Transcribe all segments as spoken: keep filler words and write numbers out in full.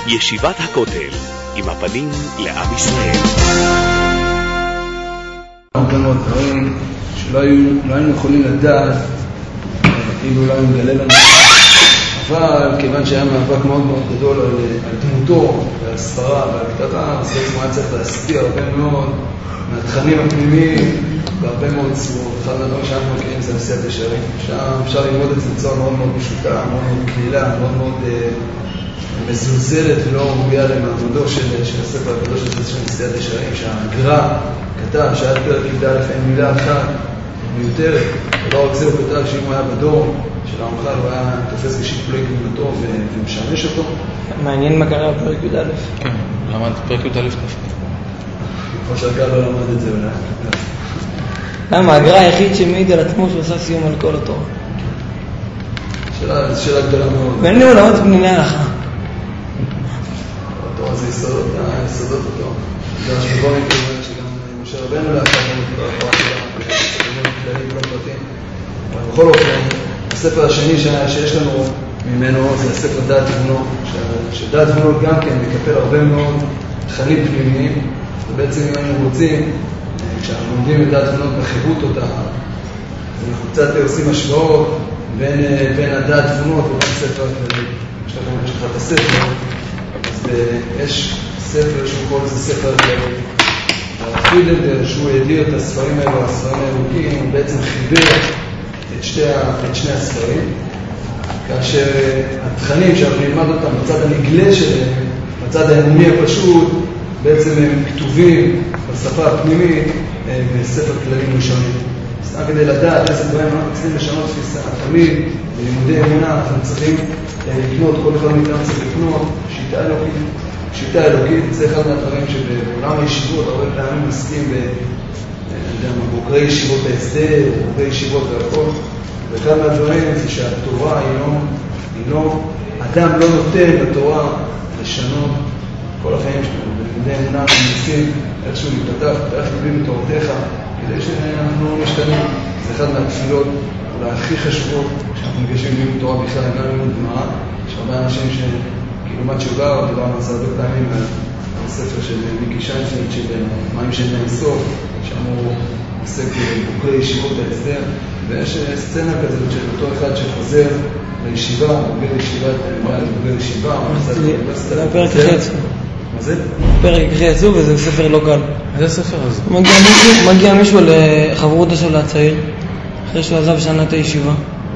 ישיבת הכותל, עם הפנים לעם ישראל. הרבה מאוד דברים שלא היינו יכולים לדעת, כאילו לא היינו מגלה לנו. אבל כיוון שהיה מאבק מאוד מאוד גדול על, על דמותו ועל ספרה ועל כתבה, אז בעצם היה צריך להסביר הרבה מאוד מהתכנים הפנימיים והרבה מאוד צורות. אחד מהדברים שאנחנו מכירים זה נשיאת ישרים. שם אפשר ללמוד את זה בצורה מאוד מאוד פשוטה, מאוד מאוד קלילה, מאוד מאוד אה, מזולזלת ולא ראויה למעמדו של, של הספר הקדוש הזה של נשיאת ישרים, שהגר"א כתב שעד פרק י"א אין מילה אחת מיותרת. ולא רק זה, הוא כתב שאם הוא היה בדור של הרמח"ל הוא היה תופס בשיקולי גדולתו ומשמש אותו. מעניין מה קרה בפרק י"א. כן, למד פרק י"א דווקא. כמו שהגר"א לא למד את זה אולי. למה? הגר"א היחיד שמעיד על עצמו שהוא עשה סיום על כל התורה. שאלה, שאלה גדולה מאוד. ואין לי הוא למד פנימי הלכה. התורה זה יסודות, יסודות אותו. זה השבועים כמובן שגם משה רבנו לאחר התורה שלה, שצריכים כללים כל פרטים. אבל בכל אופן, הספר השני שיש לנו ממנו זה הספר דעת תבונות, שדעת תבונות גם כן מקפל הרבה מאוד תכנים פנימיים, ובעצם אם היינו רוצים, כשאנחנו לומדים את דעת תבונות בחירות אותה, אנחנו קצת עושים השוואות בין, בין הדעת תבונות ובין הספר הכללי. יש לכם יש לך את הספר, אז יש ספר שהוא קורא לזה ספר הכללי. פרידלנדר, שהוא ידיר את הספרים האלו, הספרים האלוקים, הוא בעצם חיבר את שתי, את שני הספרים, כאשר התכנים שאנחנו נלמד אותם בצד הנגלה שלהם, בצד האמוני הפשוט, בעצם הם כתובים בשפה הפנימית בספר כללים ראשונים. סתם כדי לדעת איזה דברים אנחנו צריכים לשנות תפיסה. תמיד בלימודי אמונה אנחנו צריכים לקנות, כל אחד מאיתנו צריך לקנות שיטה אלוקית. שיטה אלוקית זה אחד מהדברים שבעולם הישיבות הרבה פעמים עוסקים בבוגרי ישיבות ההסדר, בוגרי ישיבות והכל. וכאן מהדברים זה שהתורה היא לא, היא לא, אדם לא נותן לתורה לשנות כל החיים שלנו. בלימודי אמונה אנחנו מנסים איכשהו להתפתח, פתח ליבי בתורתך, כדי שאנחנו לא משתנים. זה אחד מהתפילות אולי הכי חשובות שאנחנו מגשים לימוד תורה בכלל, גם לימוד גמרא. יש הרבה אנשים שכאילו מה תשובה, דיברנו על זה הרבה פעמים על הספר של מיקי שיינפלד של מים שאין להם סוף, שם הוא עוסק בבוגרי ישיבות ההסדר, ויש סצנה כזאת של אותו אחד שחוזר לישיבה, בוגר ישיבה, בוגר ישיבה, זה הפרק הכי עצוב. מה זה? פרק הכי עצוב, וזה ספר לא קל. איזה ספר הזה? מגיע מישהו, מגיע מישהו לחברות של הצעיר, אחרי שהוא עזב שנה את הישיבה,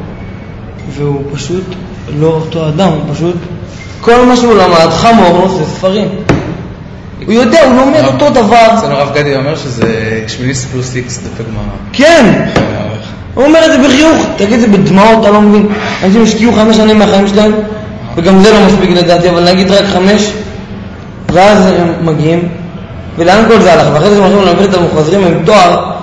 והוא פשוט לא אותו אדם, הוא פשוט, כל מה שהוא למד, חמור, זה ספרים. הוא יודע, הוא לומד אותו דבר. זה הרב גדי אומר שזה שמיניסט פלוס איקס דפק גמרא. כן! הוא אומר את זה בחיוך, תגיד את זה בדמעות, אתה לא מבין. אנשים השקיעו חמש שנים מהחיים שלהם, וגם זה לא מספיק לדעתי, אבל נגיד רק חמש, ואז הם מגיעים, ולאן כל זה הלך? ואחרי זה שהם הולכים ללמד אותם חוזרים עם תואר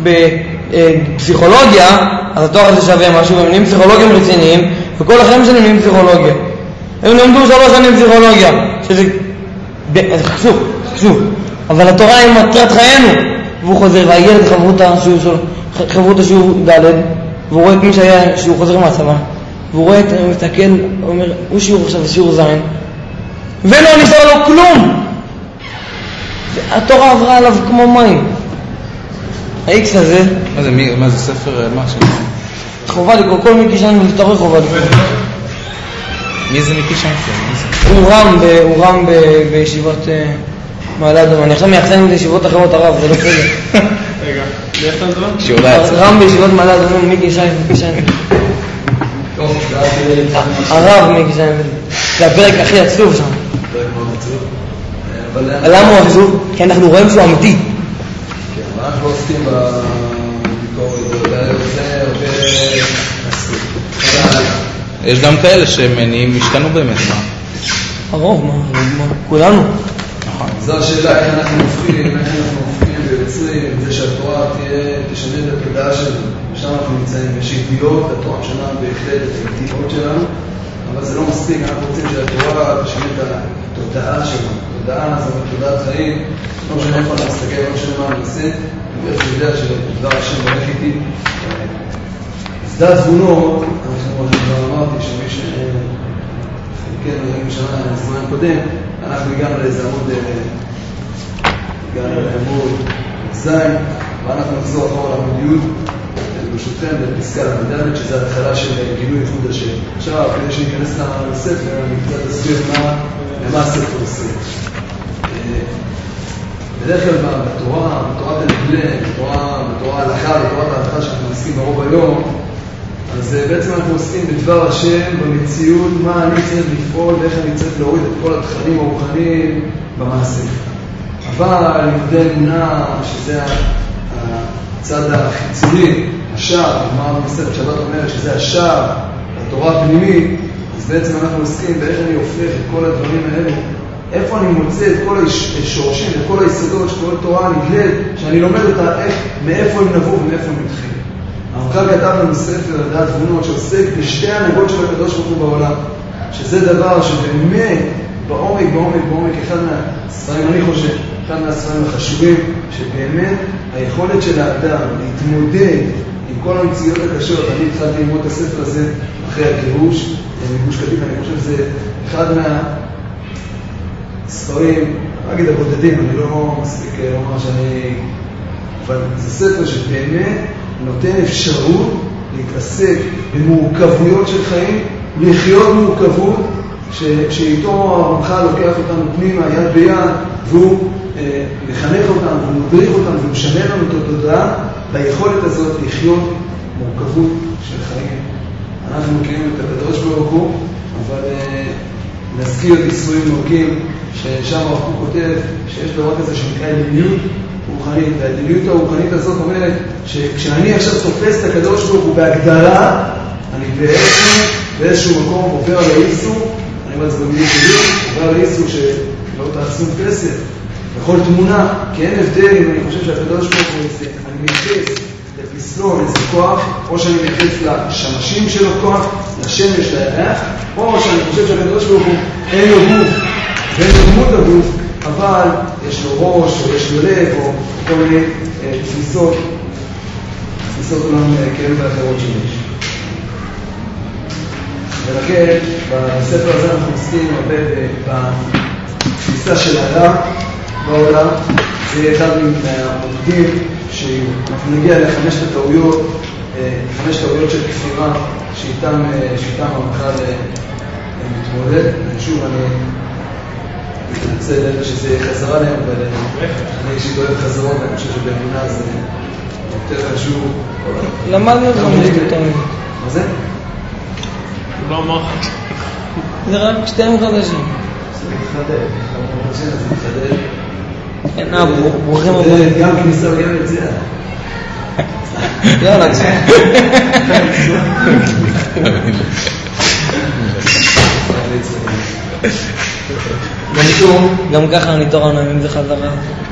בפסיכולוגיה, אז התואר הזה שווה משהו, והם נהיים פסיכולוגים רציניים, וכל החיים שלהם נהיים פסיכולוגיה. הם למדו שלוש שנים פסיכולוגיה, שזה חשוב, חשוב. אבל התורה היא מטרת חיינו, והוא חוזר, והגיע את חברות השיעור ד', והוא רואה את מי שהיה, שהוא חוזר מהצבא, והוא רואה את, הוא מסתכל, הוא אומר, הוא שיעור עכשיו, שיעור זין, ולא נשאר לו כלום. התורה עברה עליו כמו מים. האיקס הזה... מה זה, מה זה ספר, מה שם? חובה לקרוא, כל מיקי שיינפלד, אתה רואה חובה לקרוא. מי זה מיקי שיינפלד? הוא רם, הוא רם בישיבות מעלה אדומה. אני עכשיו מייחסן לישיבות אחרות הרב, זה לא בסדר. רגע, מי אתה מדבר? רם בישיבות מעלה אדומה, מיקי שיינפלד. הרב מיקי שיינפלד. זה הפרק הכי עצוב שם. פרק מאוד עצוב. למה הוא עצוב? כי אנחנו רואים שהוא אמיתי. כן, אנחנו לא עוסקים בביקורת, זה הרבה עסוק. יש גם כאלה שהם השתנו באמת. הרוב, מה? כולנו. נכון. זו השאלה, איך אנחנו הופכים, איך אנחנו הופכים ויוצרים את זה שהתורה תשנה את התודעה שלנו. ושם אנחנו נמצאים, יש ידיעות, התורה משנה בהחלט את הידיעות שלנו, אבל זה לא מספיק, אנחנו רוצים שהתורה תשנה את התודעה שלנו. התודעה זו תודעת חיים, לא משנה איפה אני מסתכל, לא משנה מה אני עושה, ואני יודע שדבר השם הולך איתי. אז דעת תבונות, אנחנו כבר אמרתי שמי ש... כן, אני משנה זמן הקודם, אנחנו הגענו לאיזה עמוד, הגענו לעמוד זין, ואנחנו נחזור אחורה לעמוד י' ברשותכם בפסקה למדלת, שזה התחלה של גילוי ייחוד השם. עכשיו, כדי שניכנס לספר, אני קצת אסביר מה הספר עושה. בדרך כלל בתורה, בתורת הנגלה, בתורה ההלכה, בתורת ההלכה שאנחנו עוסקים ברוב היום, אז בעצם אנחנו עוסקים בדבר השם, במציאות, מה אני צריך לפעול ואיך אני צריך להוריד את כל התכנים הרוחניים במעשה. אבל לימודי אמונה, שזה הצד החיצוני, השער, מה בספר שבת אומרת שזה השער, התורה הפנימית, אז בעצם אנחנו עוסקים באיך אני הופך את כל הדברים האלו, איפה אני מוצא את כל השורשים, את כל היסודות של כל התורה הנגלית, שאני לומד אותה, איך, מאיפה הם נבוא ומאיפה הם מתחיל. הרמח"ל כתב לנו ספר דעת תבונות שעוסק בשתי הנהגות של הקדוש ברוך הוא בעולם, שזה דבר שבאמת בעומק, בעומק, בעומק, אחד מהספרים, אני חושב, אחד מהספרים החשובים, שבאמת היכולת של האדם להתמודד עם כל המציאות הקשות. אני התחלתי ללמוד את הספר הזה אחרי הגירוש, מגוש קטיף, אני חושב שזה אחד מהספרים, לא אגיד הבודדים, אני לא מספיק לומר שאני... אבל זה ספר שבאמת נותן אפשרות להתעסק במורכבויות של חיים, לחיות מורכבות, ש... שאיתו הרמח"ל לוקח אותנו פנימה, יד ביד, והוא אה, מחנך אותנו, והוא מדריך אותנו, והוא משנה לנו את התודעה, ביכולת הזאת לחיות מורכבות של חיים. אנחנו מכירים את הקדוש ברוך הוא, אבל אה, נזכיר את ייסורים נוגעים, ששם הרב קוק כותב שיש דבר כזה שנקרא אליליות רוחנית, והאליליות הרוחנית הזאת אומרת שכשאני עכשיו תופס את הקדוש ברוך הוא בהגדרה, אני בעצם באיזשהו מקום עובר על האיסור, אני אומר את זה במילים שלי, עובר על האיסור שלא תעצום כסף, בכל תמונה, כי אין הבדל אם אני חושב שהקדוש ברוך הוא יצא, אני מתייחס לפסלון איזה כוח, או שאני מתייחס לשמשים של הכוח, לשמש, לירח, או שאני חושב שהקדוש ברוך הוא אין לו גוף, ואין לו דמות הגוף, אבל יש לו ראש, או יש לו לב, או כל מיני אה, תפיסות, תפיסות עולם כאלה ואחרות שיש. ולכן, בספר הזה אנחנו עוסקים הרבה בתפיסה של האדם בעולם. זה יהיה אחד מהמודדים שאנחנו נגיע לחמשת הטעויות, חמשת טעויות של כפירה שאיתם המחל מתמודד. שוב, אני מתנצל שזה חזרה להם, אבל אני אישית אוהב חזרות, אני חושב שבאמונה זה יותר חשוב. למדנו את זה מתמיד. מה זה? לא אמר לך. זה רק שתיים חדשים. זה מתחדד, זה מתחדד. כן, אה, ברוכים הבאים. גם כניסה וגם יציאה. יאללה, צא. גם ככה אני תורן, אם זה חזרה.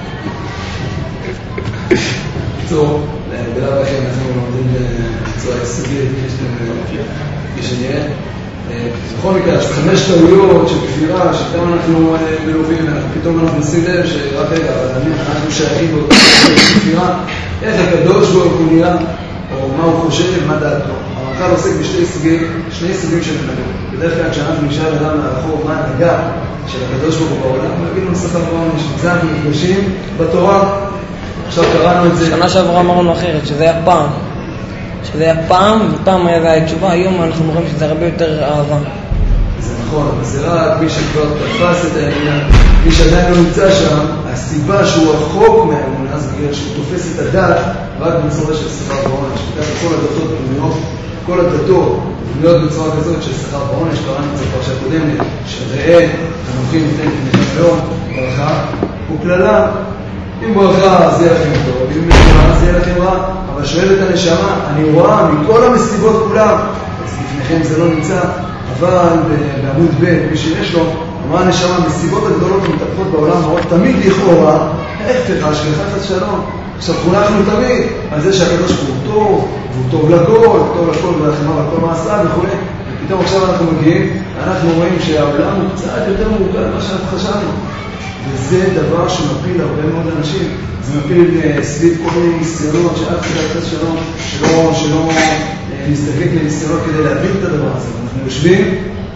בקיצור, בלב לכם אנחנו לומדים בצורה יסודית, כפי שנראה. בכל מקרה, חמש טעויות של כפירה, שגם אנחנו מלווים, פתאום אנחנו נשים לב שרק רגע, אבל אנחנו שייכים באותה כפירה, איך הקדוש ברוך הוא נראה, או מה הוא חושב, מה דעתו. המחל עוסק בשני סוגים, שני סוגים של הנהגות. בדרך כלל כשאנחנו נשאר אדם לרחוב, מה ההנהגה של הקדוש ברוך הוא בעולם, הוא יגיד לנו שכר בעונש, זה אנחנו נפגשים בתורה. עכשיו קראנו את זה. שנה שעברה אמרנו אחרת, שזה היה פעם. שזה היה פעם, ופעם היה תשובה, היום אנחנו רואים שזה הרבה יותר אהבה. זה נכון, אבל זה רק מי שכבר תפס את העניין, מי שעדיין לא נמצא שם, הסיבה שהוא רחוק מהאמונה, זה בגלל שהוא תופס את הדת רק בצורה של שכר בעונש. וכך כל הדתות בנויות, כל הדתות בנויות בצורה כזאת של שכר בעונש, קראנו את זה פרשה קודמת, שראה, הנוחים נותן כנכם היום, ברכה, וכללה, אם ברכה זה יהיה לכם טוב, אם ברכה זה יהיה לכם רע, אבל שואלת הנשמה, אני רואה מכל המסיבות כולם, אז לפניכם זה לא נמצא, אבל בעמוד ב' מי שיש לו, אמרה הנשמה, מסיבות הגדולות ומתהפכות בעולם מאוד, תמיד לכאורה, ההפך, השגחת שלום. עכשיו חונכנו תמיד על זה שהקדוש ברוך הוא טוב, והוא טוב לכל, טוב לכל ולחמה ולכל מעשה וכו'. ופתאום עכשיו אנחנו מגיעים, אנחנו רואים שהעולם הוא קצת יותר מורכב ממה שאנחנו חשבנו. וזה דבר שמפיל הרבה מאוד אנשים. זה מפיל סביב כל מיני ניסיונות שאף אחד חס שלום, שלא, שלא נזדקק לניסיונות כדי להבין את הדבר הזה. אנחנו יושבים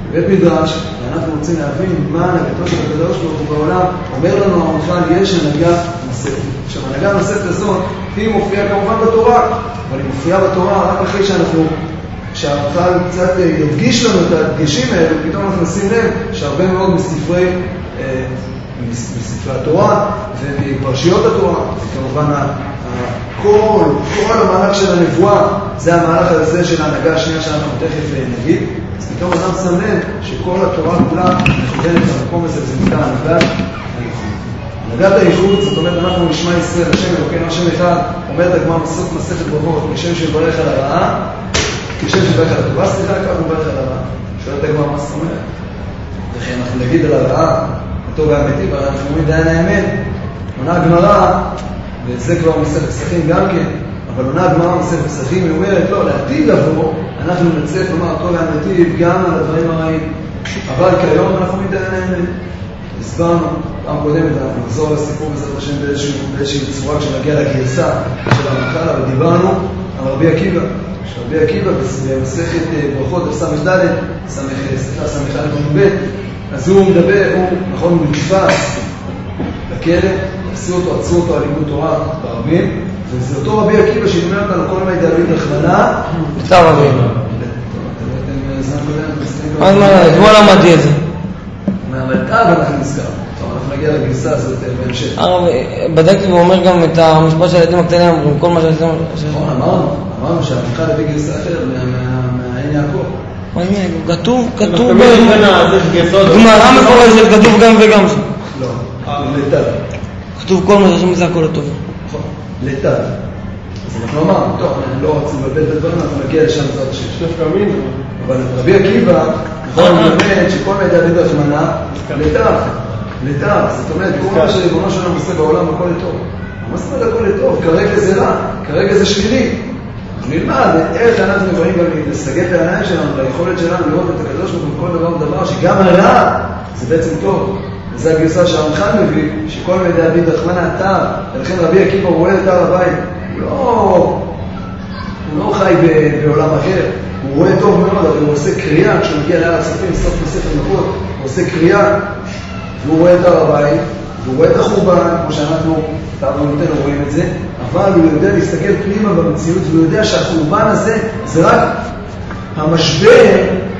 בית מדרש, ואנחנו רוצים להבין מה הנהגתו של הקדוש ברוך הוא בעולם, אומר לנו הרמח"ל, יש הנהגה נוספת. עכשיו, הנהגה הנוספת הזאת, היא מופיעה כמובן בתורה, אבל היא מופיעה בתורה רק אחרי שאנחנו, שהרמח"ל קצת ידגיש לנו את הדגשים האלה, ופתאום אנחנו נשים לב שהרבה מאוד מספרי, אה, מספרי התורה ומפרשיות התורה, וכמובן כל, כל המהלך של הנבואה, זה המהלך הזה של ההנהגה השנייה שאנחנו תכף נגיד. אז פתאום אדם שם לב שכל התורה כולה מכוונת למקום הזה, וזה נקרא הנהגת הייחוד. הנהגת הייחוד, זאת אומרת, אנחנו נשמע ישראל, השם אלוקינו השם אחד, אומרת הגמרא בסוף מסכת ברכות, כשם שברך על הרעה, כשם שברך על הטובה, סליחה, כך הוא ברך על הרעה. שואלת הגמרא מה זאת אומרת? וכי אנחנו נגיד על הרעה, הטוב והאמיתי, ואנחנו אומרים דיין האמת. עונה הגמרא, וזה כבר מסכת פסחים גם כן, אבל עונה הגמרא מסכת פסחים, היא אומרת, לא, לעתיד לבוא, אנחנו נצטרך לומר הטוב והאמיתי גם על הדברים הרעים. אבל כיום אנחנו דיין האמת. הסברנו, פעם קודמת, אנחנו נחזור לסיפור בעזרת השם באיזושהי צורה כשנגיע לגרסה של הרמח"ל, אבל דיברנו על רבי עקיבא. רבי עקיבא במסכת ברכות ס"ד, סליחה, ס"א ב', אז הוא מדבר, הוא, נכון, הוא נתפס בכלא, עשו אותו, עצרו אותו על לימוד תורה ברבים, וזה אותו רבי עקיבא שאומר אותנו כל מיני דוד רחמנה. בכתב רבים. אז מה, אתמול למדתי את זה. מהמלטה ואנחנו נזכר. טוב, אנחנו נגיע לגרסה הזאת בהמשך. הרב, בדקתי ואומר גם את המשפט של הילדים הקטנים, אומרים כל מה שעשיתם. נכון, אמרנו, אמרנו שהמלכה לביא גרסה אחרת מהעין יעקב. כתוב, כתוב גמרא מפורשת, כתוב גם וגם. לא, לתת. כתוב כל מה שעשיתם זה הכל הטוב. נכון, לתת. אז אנחנו אמרנו, טוב, אני לא רוצה לבלבל את הדברים, אנחנו נגיע לשם זאת השם. אבל רבי עקיבא, נכון, באמת שכל מידע דוד רחמנה, לתת. לתת, זאת אומרת, כל מה שריבונו שלנו עושה בעולם הכל לטוב. מה זאת אומרת הכל לטוב? כרגע זה רע, כרגע זה שלילי. נלמד איך אנחנו יכולים גם לסגת את העיניים שלנו, ליכולת שלנו לראות את הקדוש ברוך הוא בכל דבר ודבר, שגם הרע זה בעצם טוב. וזו הגרסה שהרמח"ל מביא, שכל מידע דוד רחמנה תר, ולכן רבי עקיבא רואה את הר הבית. הוא לא, הוא לא חי בעולם אחר, הוא רואה טוב מאוד, אבל הוא עושה קריאה, כשהוא מגיע להר הצופים, סוף מספר נחות, הוא עושה קריאה, והוא רואה את הר הבית, והוא רואה את החורבן, כמו שאנחנו תאבונותינו רואים את זה, אבל הוא יודע להסתכל פנימה במציאות, והוא יודע שהחורבן הזה זה רק המשבר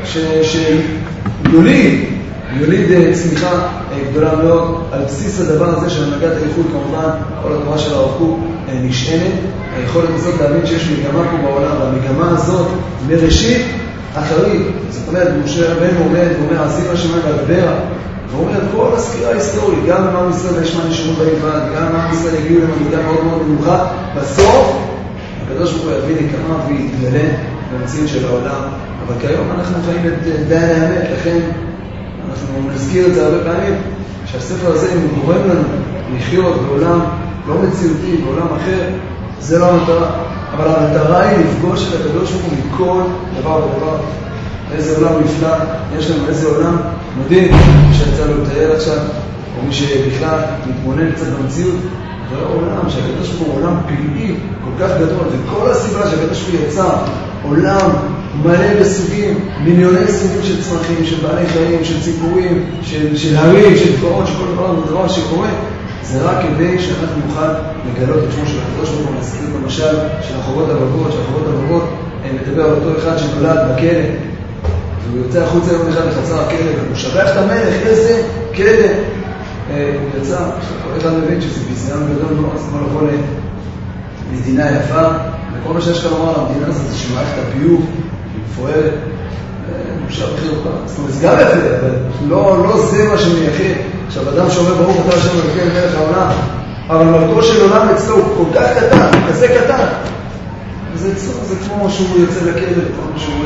שיוליד, יוליד צמיחה גדולה מאוד על בסיס הדבר הזה של הנהגת הייחוד. כמובן, כל התורה של הרב קוק נשענת, היכולת הזאת להבין שיש מגמה פה בעולם, והמגמה הזאת מראשית אחרית. זאת אומרת, משה רבנו עומד ואומר, עשינו השמיים והדברה, והוא אומר, כל הסקירה ההיסטורית, גם עם עם ישראל יש מה נשארו בלבד, גם עם עם ישראל הגיעו למנהיגה מאוד מאוד נמוכה, בסוף הקדוש ברוך הוא יביא נקמה ויתגלה במציאות של העולם. אבל כיום אנחנו חיים את דיין האמת, לכן אנחנו נזכיר את זה הרבה פעמים, שהספר הזה גורם לנו לחיות בעולם לא מציאותי, בעולם אחר, זה לא המטרה. אבל המטרה היא לפגוש את הקדוש ברוך הוא מכל דבר ודבר. איזה עולם נפלא, יש לנו איזה עולם מדהים, שיצא לו לתאר עכשיו, או מי שבכלל מתבונן קצת במציאות, זה לא עולם שהקדוש ברוך הוא עולם פלאי כל כך גדול, וכל הסיבה שהקדוש ברוך הוא יצא עולם מלא בסוגים, מיליוני סוגים של צמחים, של בעלי חיים, של ציפורים, של, של הרים, של דברות, של כל דבר ודבר שקורה, זה רק כדי שאנחנו נוכל לגלות את שמו של הקדוש ברוך הוא. נזכיר את המשל של החובות הבבות, שהחובות הבבות מדבר על אותו אחד שנולד בכלא, והוא יוצא החוצה יום אחד לחצר הכלא, והוא שבח את המלך, איזה כלא הוא יצא. כל אחד מבין שזה ביזיון גדול מאוד, אז כמו לבוא למדינה יפה, וכל מה שיש כאן לומר על המדינה הזאת זה שמערכת הביוב היא מפוארת, מושב חרפה. זאת אומרת, זה גם יפה, אבל לא, לא זה מה שמייחד. עכשיו, אדם שאומר ברוך אתה השם אלוקינו מלך העולם, אבל מלכו של עולם אצלו הוא כל כך קטן, הוא כזה קטן. וזה זה כמו שהוא יוצא לכלא, כמו שהוא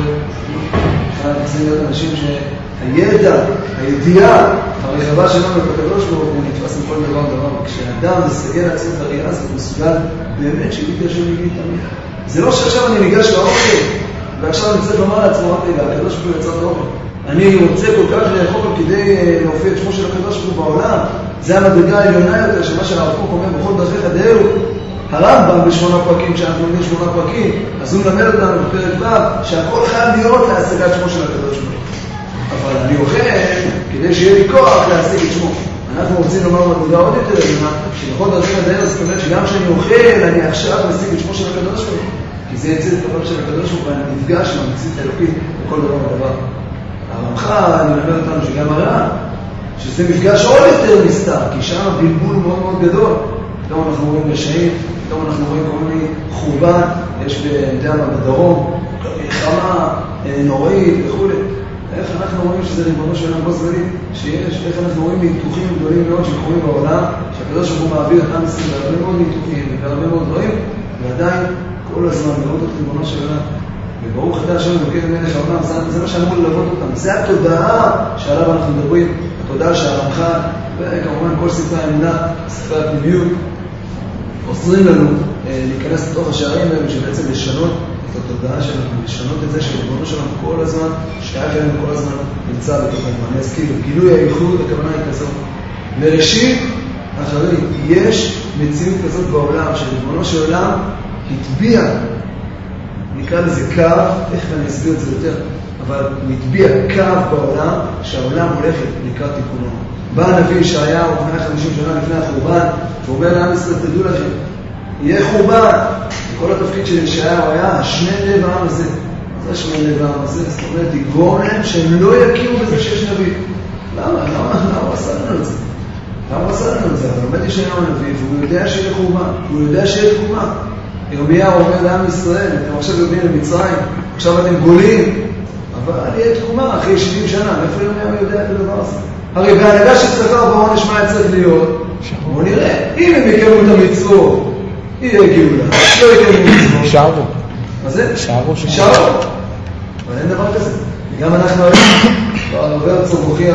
אחד נמצאים להיות אנשים שהידע, הידיעה הרחבה שלנו בקדוש ברוך הוא נתפס מכל דבר דבר. וכשאדם מסתכל לעצמו את הראייה הזאת, הוא מסוגל באמת שהגיע השם יגיד תמיד. זה לא שעכשיו אני ניגש לאוכל, ועכשיו אני צריך לומר לעצמו, רגע, הקדוש ברוך הוא יצא את האוכל. אני רוצה כל כך לאכול כדי להופיע את שמו של הקדוש ברוך הוא בעולם. זה המדרגה העליונה יותר, שמה שהרב קוק אומר, בכל דרכיך דאהו. הרמב"ם בשמונה פרקים, שאנחנו יודעים שמונה פרקים, אז הוא מלמד אותנו בפרק ו' שהכל חייב להיות להשגת שמו של הקדוש ברוך הוא. אבל אני אוכל כדי שיהיה לי כוח להשיג את שמו. אנחנו רוצים לומר בנקודה עוד יותר עליונה, שבכל דרכים הדרך זאת אומרת שגם כשאני אוכל, אני עכשיו משיג את שמו של הקדוש ברוך הוא. כי זה יצא את דבר של הקדוש ברוך הוא, ואני נפגש עם המציאות האלוקית בכל דבר ודבר. הרמח"ל, אני מלמד אותנו שגם הרע, שזה מפגש עוד יותר נסתר, כי שם בלבול מאוד מאוד גדול. פתאום אנחנו רואים רשעים, פתאום אנחנו רואים כל מיני חורבן, יש בדרום, מלחמה נוראית וכו'. איך אנחנו רואים שזה ריבונו של עולם בו זמנית, שיש, איך אנחנו רואים ניתוחים גדולים מאוד שקורים בעולם, שהקדוש ברוך הוא מעביר את עם ישראל בהרבה מאוד ניתוחים והרבה מאוד דברים, ועדיין כל הזמן לראות את ריבונו של עולם. וברוך אתה השם אלוקינו מלך העולם, זה מה שאמור ללוות אותם. זה התודעה שעליו אנחנו מדברים, התודעה שהרמח"ל, וכמובן כל ספרי האמונה, ספרי הפנימיות, עוזרים לנו להיכנס לתוך השערים האלה, שבעצם לשנות את התודעה שלנו, לשנות את זה שריבונו שלנו כל הזמן, שייך אלינו כל הזמן נמצא בתוך הזמן. אני אזכיר, גילוי הייחוד, הכוונה היא כזאת. מראשית, אחרי, יש מציאות כזאת בעולם, שריבונו של עולם התביע, נקרא לזה קו, איך אני אסביר את זה יותר, אבל מתביע קו בעולם, שהעולם הולך לקראת תיקונו. בא הנביא ישעיהו מאה וחמישים שנה לפני החורבן, ואומר לעם ישראל, תדעו לכם, יהיה חורבן. כל התפקיד של ישעיהו היה השני לב העם הזה. זה השני לב העם הזה, זאת אומרת, יגרום להם שהם לא יכירו בזה שיש נביא. למה? למה? למה הוא עשה לנו את זה? למה הוא עשה לנו את זה? אבל עומד ישעיהו הנביא, והוא יודע שיהיה חורבן, הוא יודע שיהיה תקומה. ירמיהו אומר לעם ישראל, אתם עכשיו יודעים למצרים, עכשיו אתם גולים, אבל יהיה תקומה אחרי שבעים שנה. מאיפה ירמיהו יודע את הדבר הזה? הרי בהנהגה שצריכה בעונש מה צריך להיות? בואו נראה. אם הם יקיימו את המצוות, יהיה גאולה. לא יקיימו מצוות. שערו. מה זה? שערו. שערו. אבל אין דבר כזה. גם אנחנו היום, עובר צור מוכיח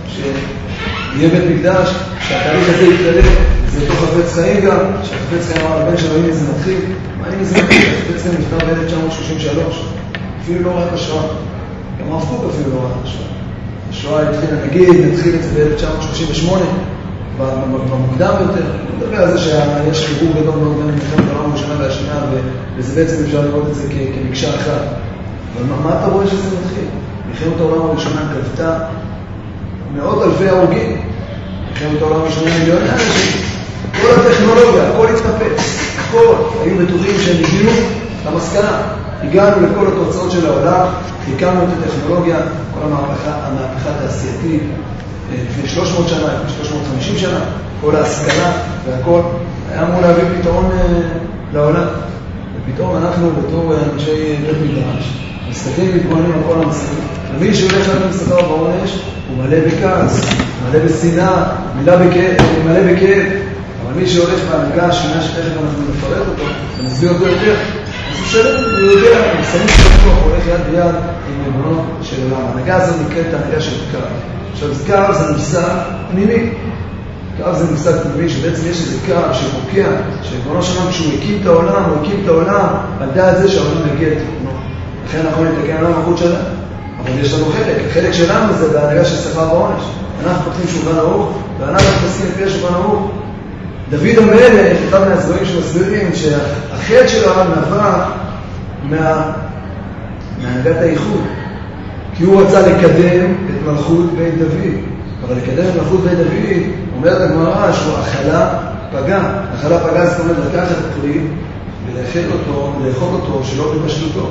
שיהיה בית מקדש, שהתהליך הזה יתקדם, זה אותו חפץ חיים גם, שהחפץ חיים אמר לבן שלו, הנה זה מתחיל. מה הנה זה מתחיל? החפץ חיים נפטר ב-אלף תשע מאות שלושים ושלוש. אפילו לא רק השואה. גם הרב קוק אפילו לא רק השואה. השואה התחילה, נגיד, נתחיל את זה ב-אלף תשע מאות שלושים ושמונה, במוקדם יותר. אני מדבר על זה שיש חיבור גדול מאוד בין מלחמת העולם הראשונה והשנייה, וזה בעצם אפשר לראות את זה כמקשה אחת. אבל מה אתה רואה שזה מתחיל? מלחמת העולם הראשונה גבתה מאות אלפי הרוגים. מלחמת העולם הראשונה מיליוני אנשים. כל הטכנולוגיה, הכל התנפץ. הכל. היו בטוחים שהם הגיעו למסקנה. הגענו לכל התוצאות של העולם, הקמנו את הטכנולוגיה, כל המהפכה, המהפכה התעשייתית, לפני שלוש מאות שנה, לפני שלוש מאות וחמישים שנה, כל ההשכלה והכל, היה אמור להביא פתרון לעולם. ופתאום אנחנו בתור אנשי בית מדרש, מסתכלים להתבוננים על כל המציאות. ומי שהולך לנו שכר בעונש, הוא מלא בכעס, מלא בשנאה, מלא בכאב. אבל מי שהולך בהנהגה השנייה שתכף אנחנו נפרט אותו, ונסביר אותו יותר, אז הוא שלם, הוא יודע, הוא שמים שכוח, הוא הולך יד ביד עם ריבונו של עולם. ההנהגה הזו נקראת ההנהגה של קו. עכשיו, קו זה מושג פנימי. קו זה מושג פנימי, שבעצם יש איזה קו שפוקע, שריבונו של עולם, כשהוא הקים את העולם, הוא הקים את העולם על דעת זה שהעולם מגיע לתיקונו. לכן אנחנו נתקן על המלכות שלנו. אבל יש לנו חלק. החלק שלנו זה בהנהגה של שכר בעונש. אנחנו פותחים שולחן ערוך, ואנחנו פותחים לפי השולחן ערוך. דוד המלך, אחד מהסברים שמסבירים שהחטא שלו נבע מה... מהנהגת האיחוד. כי הוא רצה לקדם את מלכות בית דוד. אבל לקדם את מלכות בית דוד, אומרת הגמרא שהוא אכלה פגע. אכלה פגע זאת אומרת לקחת את פרי ולאכול אותו, לאכול אותו שלא בבשלותו.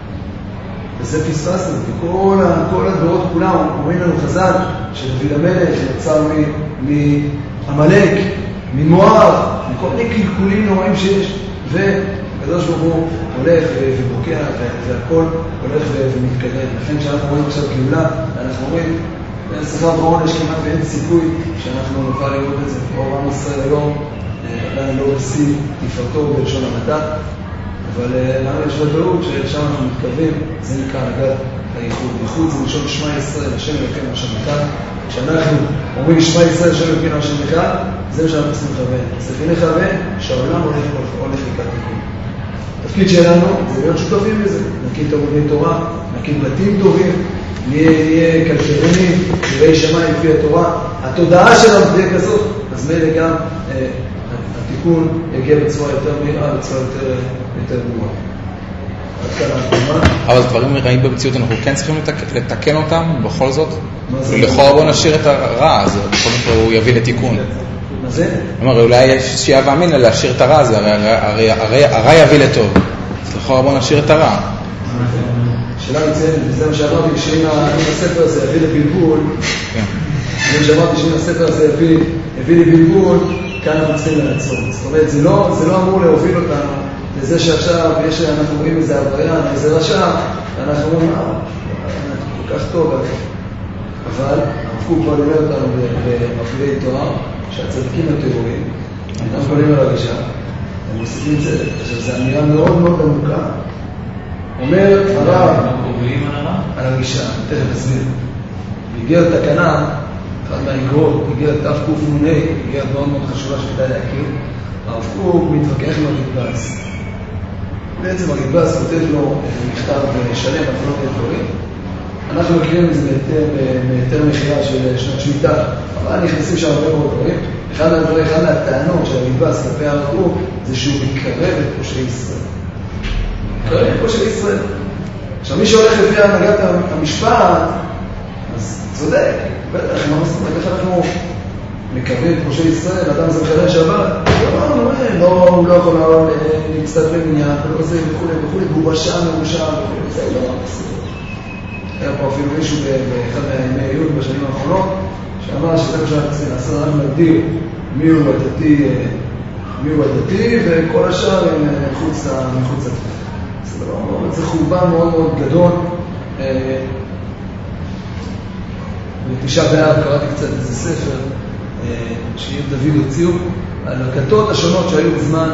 וזה פספסנו. וכל כל הדורות כולם אומרים לנו חז"ל שדוד המלך יצא מעמלק, ממואב, מכל מיני קלקולים נוראים שיש. והקדוש ברוך הוא הולך ובוקע והכל הולך ומתקדם. לכן כשאנחנו רואים עכשיו גאולה, אנחנו רואים שכר בעונש כמעט ואין סיכוי שאנחנו נוכל לראות את זה. אור עם ישראל היום עדיין לא בשיא תפארתו בלשון המעטה, אבל לנו יש ודאות ששם אנחנו מתקרבים, זה נקרא הנהגת הייחוד. ייחוד זה לשון שמע ישראל, השם אלוקינו השם אחד. כשאנחנו אומרים שמע ישראל, השם אלוקינו השם אחד, זה מה שאנחנו צריכים לכוון. צריכים לכוון שהעולם הולך הולך לקראת תיקון. התפקיד שלנו זה להיות שותפים לזה. נקים תלמודי תורה, נקים בתים טובים, נהיה כלכלנים, נראה שמיים לפי התורה. התודעה שלנו תהיה כזאת, אז מילא גם התיקון יגיע בצורה יותר מהירה, בצורה יותר ברורה. אבל דברים רעים במציאות אנחנו כן צריכים לתקן אותם בכל זאת? לכאורה בוא נשאיר את הרע, אז בכל מקרה הוא יביא לתיקון. מה זה? כלומר, אולי יש שיעה ואמין להשאיר את הרע, הרע יביא לטוב. אז לכאורה בוא נשאיר את הרע. שאלה מציינת, וזה מה שאמרתי, שאם הספר הזה יביא לבלבול, אני שאמרתי שאם הספר הזה יביא לבלבול, כאן אנחנו צריכים לעצור. זאת אומרת, זה לא אמור להוביל אותנו לזה שעכשיו אנחנו רואים איזה עבריין, איזה רשע, ואנחנו אומרים, אה, אנחנו כל כך טוב, אבל הרב קוק כבר לימד אותנו במפעילי תואר, שהצדיקים הטהורים, אנחנו קוראים על הגישה, הם מוסיפים צדק. עכשיו, זו אמירה מאוד מאוד עמוקה. אומר הרב על הגישה, תכף אסביר. באיגרת תקנה, אחד מהאיגרות, באיגרת תף קוף מונה, באיגרת מאוד מאוד חשובה שכדאי להכיר, הרב קוק מתווכח עם הרדב"ז. בעצם הרדב"ז כותב לו מכתב שלם, אנחנו לא דברים. אנחנו מכירים את זה מהיתר מחירה של שנת שמיטה, אבל נכנסים שם הרבה מאוד דברים. אחד מהדברים, אחד מהטענות של הרדב"ז כלפי הרב קוק, זה שהוא מקרב את פושעי ישראל. מקרב את פושעי ישראל. עכשיו, מי שהולך לפי הנהגת המשפט, אז צודק, בטח, מה מסתובב, איך אנחנו מקרבים את פושעי ישראל, אדם זה מחלל שבת, לא, הוא לא יכול להצטרף למניין, ולא זה וכו' וכו', והוא רשע מרושע וכו', זה לא מסתובב. היה פה אפילו מישהו באחד מהימי עיון בשנים האחרונות, שאמר שזה מה שאנחנו צריכים לעשות, אנחנו נגדיר מי הוא הדתי, מי הוא הדתי, וכל השאר הם מחוץ לתפקיד. זה חורבן מאוד מאוד גדול. בתשעה באב קראתי קצת איזה ספר, שיהיה דוד הוציאו, על הכתות השונות שהיו בזמן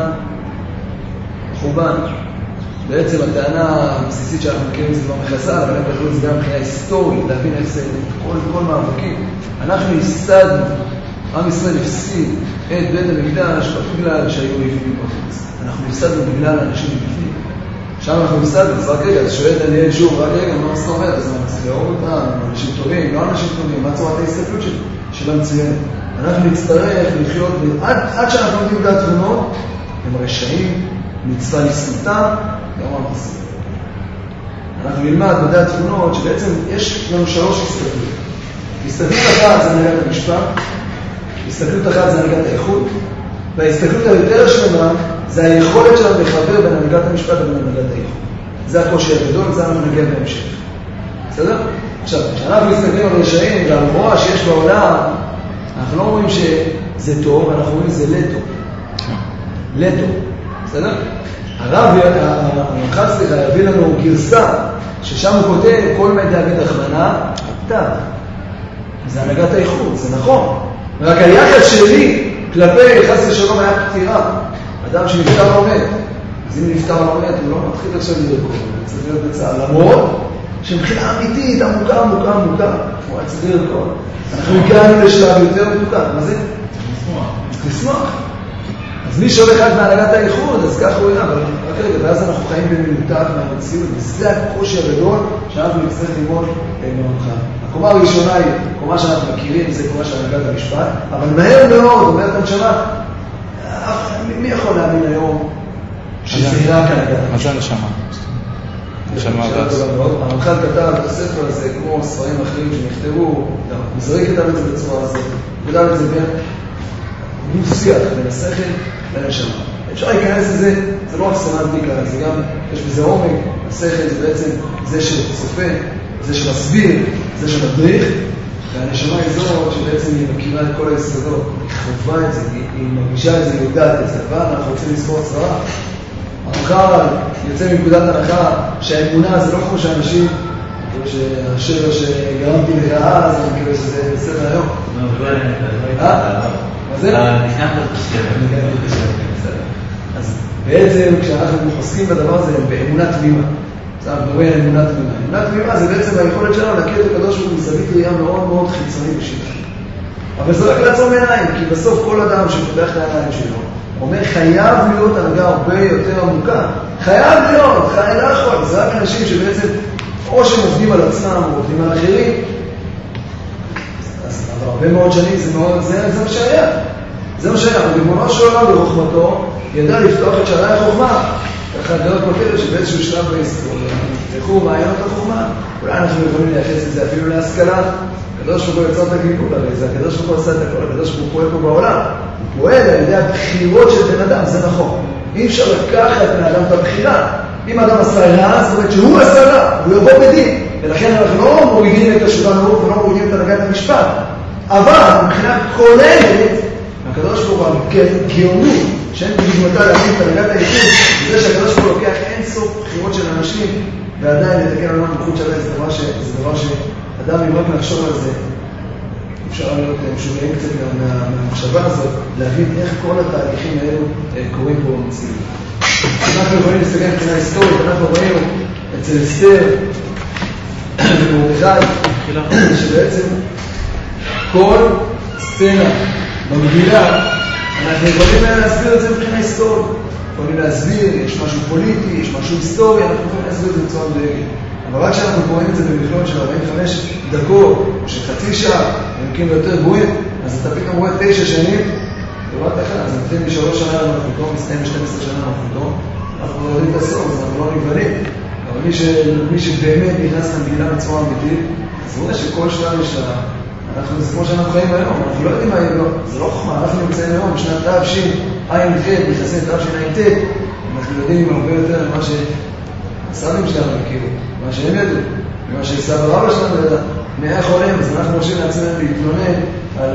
החורבן. בעצם הטענה הבסיסית שאנחנו מכירים זה כבר מכסה, אבל הם כתבו את זה גם מבחינה היסטורית, להבין איך זה כל, כל מאבקים. אנחנו הפסדנו, עם ישראל הפסיד את בית המקדש, לא בגלל שהיו יפנים בחוץ. אנחנו הפסדנו בגלל אנשים יפנים. שם אנחנו הפסדנו, אז רק רגע, אז שואל דניאל שוב, רק רגע, מה זאת אומרת? אז מה צריך לאהוב אותם, אנשים טובים, לא אנשים טובים, מה צורת ההסתכלות של, של המצוין? אנחנו נצטרך לחיות, עד, עד שאנחנו יודעים את התבונות, הם רשעים, מצווה לסמותם, גם המסורת. אנחנו נלמד בדעת תבונות שבעצם יש לנו שלוש הסתכלות. הסתכלות אחת זה הנהגת המשפט, הסתכלות אחת זה הנהגת האיכות, וההסתכלות היותר שלמה זה היכולת שלנו לחבר בין הנהגת המשפט ובין הנהגת האיכות. זה הקושי הגדול, זה אנחנו נגיע בהמשך. בסדר? עכשיו, כשאנחנו מסתכלים על רשעים ועל רוע שיש בעולם, אנחנו לא רואים שזה טוב, אנחנו רואים שזה לטוב. לטוב. בסדר? הרב, המנחת סליחה, יביא לנו גרסה, ששם הוא כותב כל מידע ודרבנה, כתב. זה הנהגת האיכות, זה נכון. רק היחס שלי כלפי חס ושלום היה פטירה. אדם שנפטר לא מת. אז אם נפטר לא מת, הוא לא מתחיל עכשיו לרקוד, הוא צריך להיות בצער. למרות שמבחינה אמיתית, עמוקה, עמוקה, עמוקה, הוא היה צריך לרקוד. אנחנו הגענו לשלב יותר מתוקה. מה זה? לשמוח. לשמוח. אז מי שהולך רק מהנהגת האיחוד, אז ככה הוא יראה, אבל רק רגע, ואז אנחנו חיים במנותק מהמציאות, וזה הקושי הגדול שאנחנו נצטרך ללמוד במהלך. הקומה הראשונה היא, קומה שאנחנו מכירים, זה קומה של הנהגת המשפט, אבל מהר מאוד, אומרת הנשמה, מי יכול להאמין היום שזה רק הנהגת המשפט? מה זה הנשמה? הנשמה הגס. המנחת כתב את הספר הזה, כמו ספרים אחרים שנכתבו, מזריק כתב את זה בצורה הזאת, כתב את זה בין מופסיע בין השכל לנשמה. אפשר להיכנס לזה, זה לא רק סמנטיקה, זה גם, יש בזה עומק, השכל זה בעצם זה שצופה, זה שמסביר, זה שמדריך, והנשמה היא זאת שבעצם היא מכירה את כל היסודות, היא חובה את זה, היא, היא מרגישה את זה, היא יודעת את זה, אבל אנחנו רוצים לזכור צרה. המחר יוצא מנקודת הנחה שהאמונה זה לא כמו שאנשים, שהשבר שגרמתי לך אז, אני מקווה שזה בסדר היום. אה? מה זה? אז בעצם כשאנחנו חוסקים בדבר הזה באמונה תמימה, זה מדברים על אמונה תמימה. אמונה תמימה זה בעצם היכולת שלנו להכיר את הקדוש ברוך הוא מזווית ראייה מאוד מאוד חיצונית ושיטתית. אבל זה רק לעצום עיניים, כי בסוף כל אדם שפותח את העיניים שלו אומר חייב להיות הנהגה הרבה יותר עמוקה. חייב להיות, חייב לא יכול. זה רק אנשים שבעצם או שהם עובדים על עצמם או עובדים על אחרים. אז הרבה מאוד שנים זה, מאוד, זה, זה מה שהיה. זה מה שהיה. ריבונו של עולם ברוחמתו ידע לפתוח את שערי החוכמה. ככה דעות כותב שבאיזשהו שלב בהיסטוריה, נפתחו רעיונות החוכמה, אולי אנחנו יכולים לייחס את זה אפילו להשכלה. הקדוש ברוך הוא יצר את הגלגול, הרי זה הקדוש ברוך הוא עשה את הכל, הקדוש ברוך הוא פועל פה בעולם. הוא פועל על ידי הבחירות של בן אדם, זה נכון. אי אפשר לקחת מאדם את הבחירה. אם אדם עשה רע, זאת אומרת שהוא עשה רע, הוא יבוא בדין. ולכן אנחנו לא מורידים את השולחן ערוך ולא מורידים את הנהגת המשפט. אבל מבחינה כוללת, הקדוש ברוך הוא גאונות, שאין בגמתה להגיד את הנהגת הייחוד, וזה שהקדוש ברוך הוא לוקח אין סוף בחירות של אנשים, ועדיין לתקן על מה מחוץ שלה, זה דבר, ש... זה דבר שאדם אם רק לחשוב על זה, אפשר להיות משוגעים קצת מה... מהמחשבה הזאת, להבין איך כל התהליכים האלו קורים פה במציאות. אנחנו יכולים להסתכל מבחינה היסטורית, אנחנו ראינו אצל אסתר ומרדכי, שבעצם כל סצנה במגילה, אנחנו יכולים להסביר את זה מבחינה היסטורית. יכולים להסביר, יש משהו פוליטי, יש משהו היסטורי, אנחנו יכולים להסביר את זה בצורה מדויקת. אבל רק כשאנחנו קוראים את זה במכלול של ארבעים וחמש דקות, או של חצי שעה, במקרים יותר גבוהים, אז אתה פתאום רואה תשע שנים, ובת אחת, אז מתחילים משלוש שנה למחלקות, מסתיים ב-שתים עשרה שנה למחלקות, אנחנו לא יודעים את הסוף, אז אנחנו לא נגבלים. אבל מי, ש... מי שבאמת נכנס למגילה בצורה אמיתית, אז רואה שכל שלב יש לה, אנחנו, זה כמו שאנחנו חיים היום, אנחנו לא יודעים מה יהיה, זה לא חוכמה, אנחנו נמצאים היום בשנת תש"ע, עין ח', נכנסים תש"ע, אנחנו יודעים הרבה יותר ממה שהסבים שלנו הכירו, מה שהם ידעו, ממה שסבא רבא שלנו ידע, מאה חולים, אז אנחנו מרשים לעצמנו להתלונן על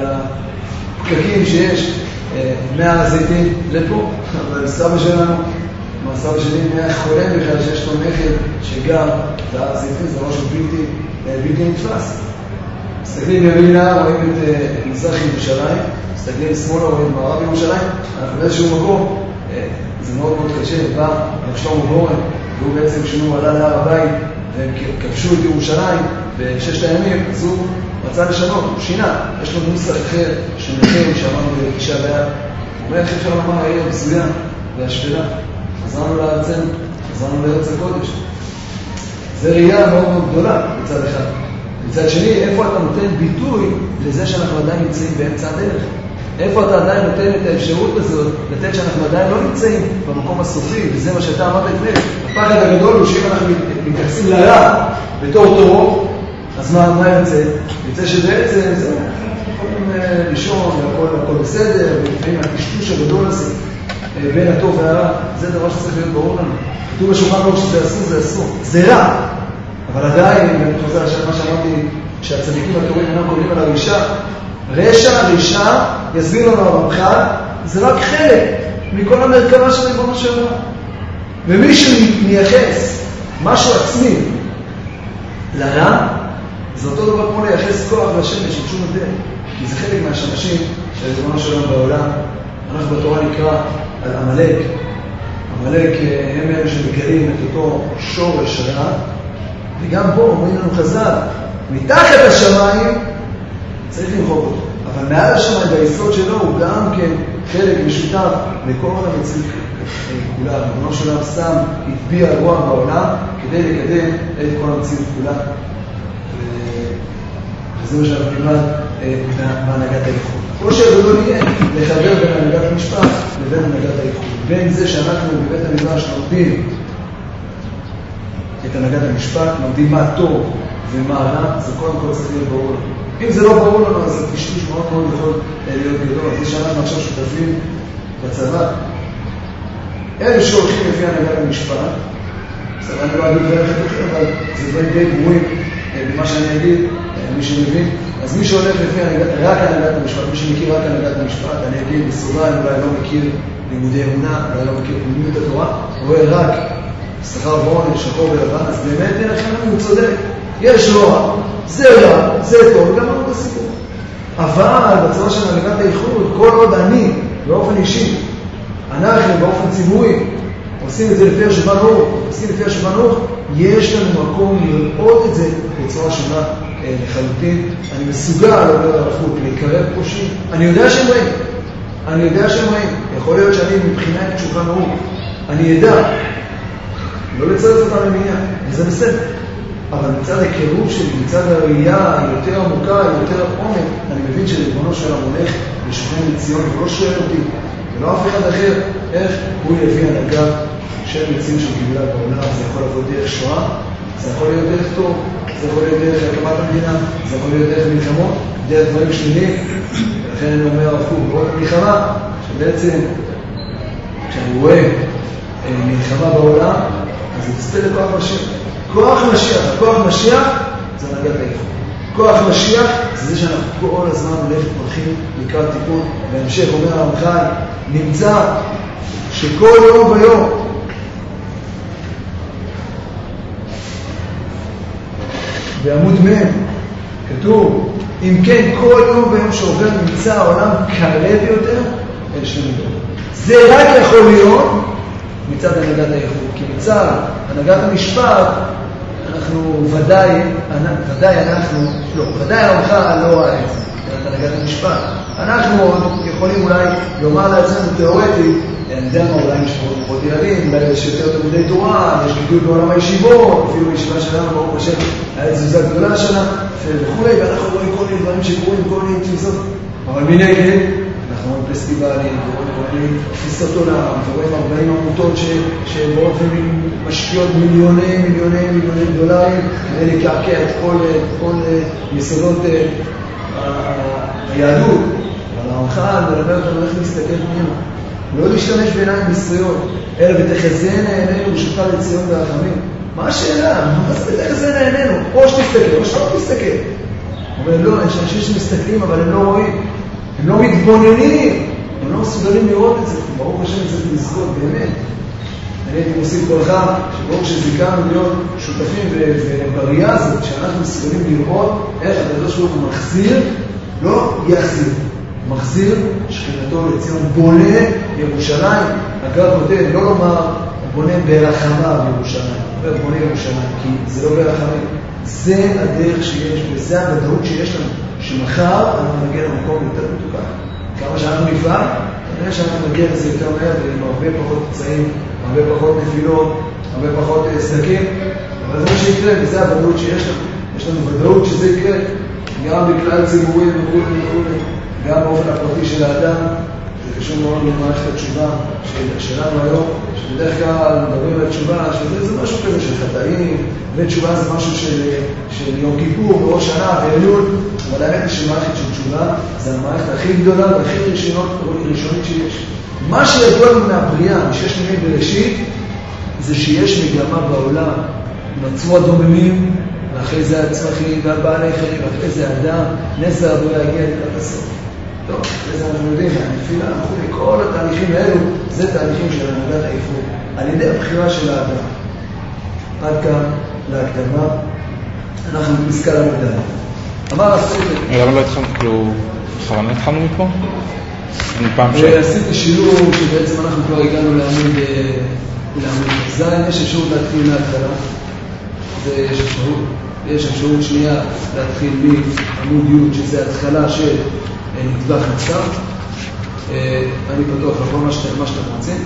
הפקקים שיש מהר הזיתים לפה, אבל סבא שלנו, מה סבא שלי מאה חולים בכלל שיש לו נכד שגר בהר הזיתים, זה משהו בלתי, בלתי נתפס. מסתכלים ימינה, רואים את מזרח ירושלים, מסתכלים שמאלה, רואים את מערב ירושלים, אנחנו באיזשהו מקום, זה מאוד מאוד קשה, בא רב שלמה גורן, והוא בעצם כשהוא עלה להר הבית, והם כבשו את ירושלים בששת הימים, אז הוא רצה לשנות, הוא שינה, יש לו נוסח אחר של מחיר שאמרנו בתשעה באב, הוא אומר איך אפשר לומר העיר הבזויה והשפלה, חזרנו לארצנו, חזרנו לארץ הקודש. זה ראייה מאוד מאוד גדולה בצד אחד. בצד שני, איפה אתה נותן ביטוי לזה שאנחנו עדיין נמצאים באמצע הדרך? איפה אתה עדיין נותן את האפשרות הזאת לתת שאנחנו עדיין לא נמצאים במקום הסופי, וזה מה שאתה אמרת לפני. הפחד הגדול הוא שאם אנחנו מתייחסים לרע בתור תורו, אז מה, מה יוצא? יוצא שבעצם זה, אנחנו יכולים לישון, והכל, הכל בסדר, ולפעמים הקשקוש הגדול הזה בין הטוב והרע, זה דבר שצריך להיות ברור לנו. כתוב בשולחן ערוך שזה אסור, זה אסור. זה רע. אבל עדיין, ואני חוזר לשם מה שאמרתי, שהצדיקים הטובים אינם קוראים על הרשע, רשע, רשע, יסביר לנו הרמח"ל, זה רק חלק מכל המרכבה של ריבונו של עולם. ומי שמייחס משהו עצמי לרע, זה אותו דבר כמו לייחס כוח לשמש, שום הבדל. כי זה חלק מהשמשים של ריבונו של עולם בעולם. אנחנו בתורה נקרא על עמלק. עמלק הם אלה שמגלים את אותו שורש רע, וגם פה אומרים לנו חז"ל, מתחת השמיים צריך למחוק אותו. אבל מעל השמיים והיסוד שלו הוא גם כן חלק משותף לכל עוד המציאות כולה. ריבונו של עולם סתם הטביע רוע בעולם כדי לקדם את כל המציאות כולה. וזה מה שאנחנו נלמד בהנהגת הייחוד. כל שהגדול יהיה לחבר בין הנהגת המשפט לבין הנהגת הייחוד. בין זה שאנחנו בבית המדרש לומדים את הנהגת המשפט, לומדים מה טוב ומה רע, זה קודם כל צריך להיות ברור. אם זה לא ברור לנו, אז זה תשתיש מאוד מאוד יכול להיות גדול. אז זה שאנחנו עכשיו שותפים בצבא. אלה שהולכים לפי הנהגת המשפט, בסדר, אני לא אגיד דרך אחר, אבל זה דברים די גרועים במה שאני אגיד, מי שמבין. אז מי שהולך לפי הנהגת, רק הנהגת המשפט, מי שמכיר רק הנהגת המשפט, אני אגיד בסוגריים, אולי לא מכיר לימודי אמונה, אולי לא מכיר לימוד התורה, רואה רק שכר ועונש, שחור ולבן, אז באמת אין לכם הוא צודק. יש רוע, זה רע, זה טוב, גם לא בסיפור. אבל בצורה של הנהגת הייחוד, כל עוד אני, באופן אישי, אנחנו באופן ציבורי, עושים את זה לפי השולחן ערוך, עושים לפי השולחן ערוך, יש לנו מקום לראות את זה בצורה שונה לחלוטין. אני מסוגל, אומר הרב קוק, להיקרב פושעים. אני יודע שהם רעים. אני יודע שהם רעים. יכול להיות שאני מבחינה את שולחן ערוך. אני ידע. לא לצרף אותם למניין, וזה בסדר. אבל מצד הקירוב שלי, מצד הראייה יותר עמוקה, יותר עומק, אני מבין שריבונו של עולם הולך לשוכן לציון ולא שואל אותי ולא אף אחד אחר. איך הוא יביא הנהגה של מציאות של גאולה בעולם? זה יכול לבוא דרך שואה, זה יכול להיות דרך טוב, זה יכול להיות דרך הקמת המדינה, זה יכול להיות דרך מלחמות, דרך דברים שליליים. ולכן אני אומר הרב קוק, בעוד המלחמה, שבעצם כשאני רואה מלחמה בעולם, אז זה מצפה לכוח משיח. כוח משיח, הכוח משיח זה הנהגת האיחוד. כוח משיח זה זה שאנחנו כל הזמן הולכת מלכים לקראת תיקון. בהמשך אומר הרמח"ל, נמצא שכל יום ויום בעמוד מ' כתוב, אם כן כל יום ויום שעובר נמצא העולם קרב יותר אל שני מידות. זה רק יכול להיות מצד הנהגת האיחוד, כי מצד הנהגת המשפט אנחנו ודאי, ודאי אנחנו, לא, ודאי הרמח"ל לא רואה את זה, את הנהגת המשפט. אנחנו יכולים אולי לומר לעצמנו תיאורטית, אני יודע מה, אולי יש פחות ילדים, אולי יש יותר תלמידי תורה, יש גידול בעולם הישיבות, אפילו בישיבה שלנו, ברוך השם, היה תזוזה גדולה השנה, וכו', ואנחנו רואים כל מיני דברים שקורים, כל מיני תפיסות. אבל מנגד, אנחנו רואים פסטיבלים, ורואים תפיסות עולם, ורואים ארבעים עמותות שבאות ומשקיעות מיליוני, מיליוני, מיליוני דולרים, כדי לקעקע את כל, כל יסודות היהדות. אבל הרמח"ל מלמד אותנו איך להסתכל פנימה. לא להשתמש בעיניים מסריות, אלא ותחזינה עינינו בשובך לציון ברחמים. מה השאלה? מה זה ותחזינה עינינו? או שתסתכל, או שלא תסתכל. הוא אומר, לא, יש אנשים שמסתכלים, אבל הם לא רואים. הם לא מתבוננים. הם לא מסוגלים לראות את זה. ברוך השם צריך לזכות, באמת. אני הייתי מוסיף ברכה, שברוך שזיכרנו להיות שותפים ובריאה הזאת, שאנחנו מסוגלים לראות איך הקדוש ברוך הוא מחזיר, לא יחזיר. מחזיר שכינתו לציון, בונה ירושלים. אגב כותב, לא לומר בונה ברחמה בירושלים, אומר בונה ירושלים, כי זה לא ברחמים. זה הדרך שיש, וזה הוודאות שיש לנו, שמחר אנחנו נגיע למקום יותר מתוקן. כמה שאנחנו נפעל, כנראה שאנחנו נגיע לזה יותר מהר, ועם הרבה פחות פצעים, הרבה פחות נפילות, הרבה פחות סדקים, אבל זה מה שיקרה, וזה הוודאות שיש לנו. יש לנו ודאות שזה יקרה, גם בכלל ציבורי וכו' וכו'. גם באופן הפרטי של האדם, זה קשור מאוד למערכת התשובה של, שלנו היום, שבדרך כלל מדברים על תשובה, שזה זה משהו כזה של חטאים, ותשובה זה משהו של, של יום כיפור, וראש שנה, ואלול, אבל האמת היא שמערכת של תשובה זה המערכת הכי גדולה והכי ראשונות, ראשונית שיש. מה שידוע לנו מהבריאה, משש ימים בראשית, זה שיש מגמה בעולם, נוצרו הדוממים, ואחרי זה הצמחים והבעלי חיים, ואחרי זה האדם, נס הבריאה הגיע לקראת הסוף. טוב, זה אנחנו יודעים, הנפילה, כל התהליכים האלו, זה תהליכים של הנהגת האיחוד, על ידי הבחירה של האדם. עד כאן, להקדמה, אנחנו בפסקה למדע. אמר הספר... למה לא התחלנו, כאילו, בכוונה התחלנו מפה? מפעם ש... עשיתי שילוב שבעצם אנחנו כבר הגענו לעמוד זין, יש אפשרות להתחיל מההתחלה, ויש אפשרות, יש אפשרות שנייה להתחיל מעמוד י' שזה התחלה של נטבח נצר. אני פתוח לכל מה שאתם רוצים,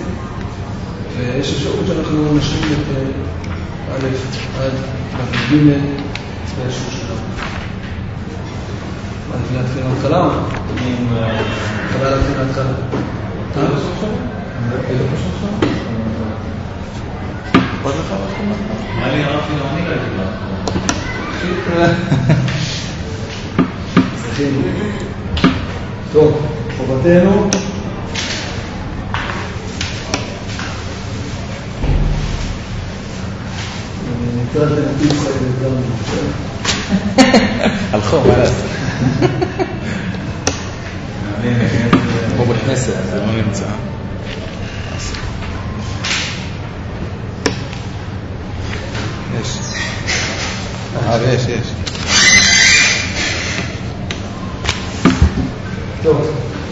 ויש אפשרות שאנחנו נשלים את א' עד ג' באיזשהו שלב. מה, לפני להתחיל מההתחלה? התחלה להתחיל מההתחלה. אתה? איזה פשוט שם? עוד לך? מה לי הרב שלא אני לא הייתי צריכים. טוב, חובתנו אני נקרא את הנתיב חי יותר מזה הלכו, מה לעשות? פה בכנסת, זה לא נמצא. יש. אה, יש, יש. טוב,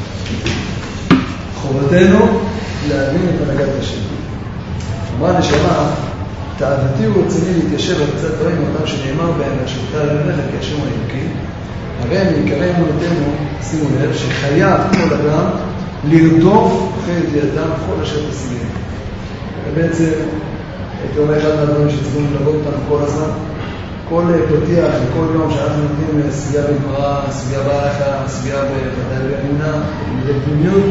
חובתנו להבין את הנהגת השם. אמרה הנשמה, תאוותי ורצוני להתיישב על קצת דברים אותם שנאמר בהם והשבתה אליך כי השם האלוקי. הרי מעיקרי אמונתנו, שימו לב, שחייב כל אדם לרדוף אחרי ידיעתם כל אשר תשיגים. ובעצם, הייתי אומר אחד מהדברים שצריכים ללוות אותנו כל הזמן, כל פתיח וכל יום שאנחנו נותנים סוגיה בגמרא, סוגיה בהלכה, סוגיה בוודאי באמונה, בפנימיות,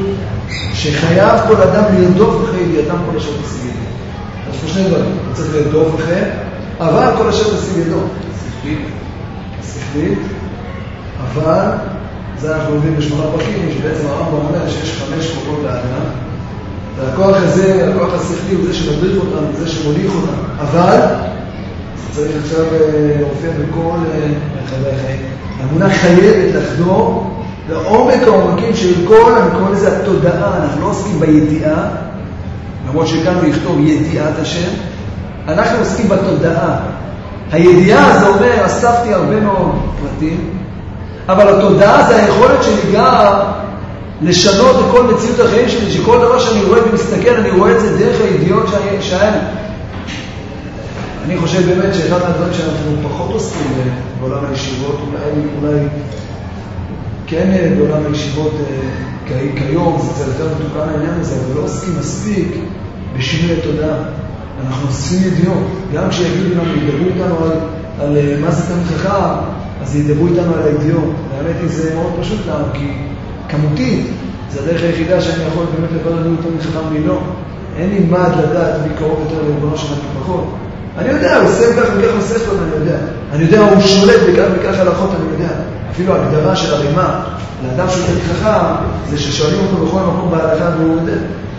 שחייב כל אדם לרדוף אחרי ידיעתם כל אשר תשיג ידו. אז פה שני דברים, הוא צריך לרדוף אחרי, אבל כל אשר תשיג ידו. שכלית. שכלית, אבל, זה אנחנו מבינים בשמונה פרקים, שבעצם הרמב"ם אומר שיש חמש כוחות לאדם, והכוח הזה, הכוח השכלי הוא זה שמדריך אותם, הוא זה שמוליך אותם, אבל צריך עכשיו להופיע בכל חייבי החיים. האמונה חייבת לחדור לעומק העומקים של כל, אני קורא לזה התודעה, אנחנו לא עוסקים בידיעה, למרות שכאן הוא יכתוב ידיעת השם, אנחנו עוסקים בתודעה. הידיעה זה אומר, אספתי הרבה מאוד פרטים, אבל התודעה זה היכולת שלי גם לשנות את כל מציאות החיים שלי, שכל דבר שאני רואה ומסתכל, אני רואה את זה דרך הידיעות שהיה לי. אני חושב באמת שאחד מהדברים שאנחנו פחות עוסקים בעולם הישיבות, אולי, אולי כן בעולם הישיבות כיום, זה קצת יותר מתוקן העניין הזה, אבל לא עוסקים מספיק בשינוי התודעה. אנחנו עושים ידיעות, גם כשיגידו לנו, ידברו איתנו על, על מה זה תמיד חכם, אז ידברו איתנו על הידיעות. והאמת היא, זה מאוד פשוט לנו, כי כמותית, זה הדרך היחידה שאני יכול באמת לברר לי תמיד חכם לי לא. אין לי מה לדעת מי קרוב יותר לריבונו של עולם פחות. אני יודע, הוא עושה כך וכך עושה לו, אני יודע. אני יודע, הוא שולט בכך וכך הלכות, אני יודע. אפילו ההגדרה של הרימה, לאדם שהוא תמיד חכם, זה ששואלים אותו בכל מקום בהלכה והוא יודע.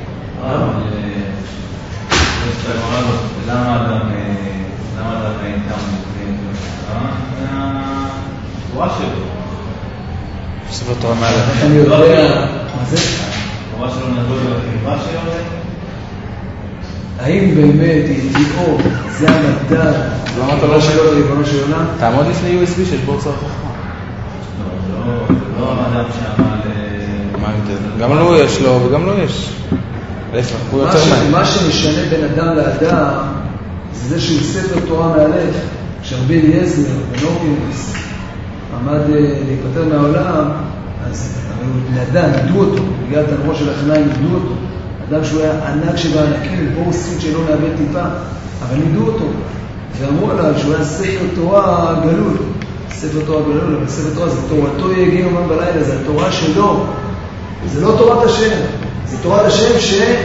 למה אדם איתם מוכנים לתורה? התורה שלו. ספר תורה מעלה. אני יודע, מה זה? התורה שלו נדון בחיבה שלו? האם באמת ידיעות זה המדע? למה אתה לא שלו לריבונו של עולם? תעמוד לפני יו אס בי שיש בו צורך חכמה. לא המדע שעמל... מה יותר? גם לו יש לו וגם לו יש. הוא יותר מהר. מה שמשנה בין אדם לאדם זה זה שהוא ספר תורה מהלך. כשרבי אליעזר בנורקינס עמד להיפטר מהעולם, אז לאדם ידעו אותו, בגלל תנורו של החניים ידעו אותו. אדם שהוא היה ענק שבענקים, פה הוא ספיד שלא מאבד טיפה, אבל ידעו אותו. ואמרו עליו שהוא היה ספר תורה גלול. ספר תורה גלול, אבל ספר תורה זה תורתו יגיע יומם בלילה, זה התורה שלו. זה לא תורת השם. זה תורת השם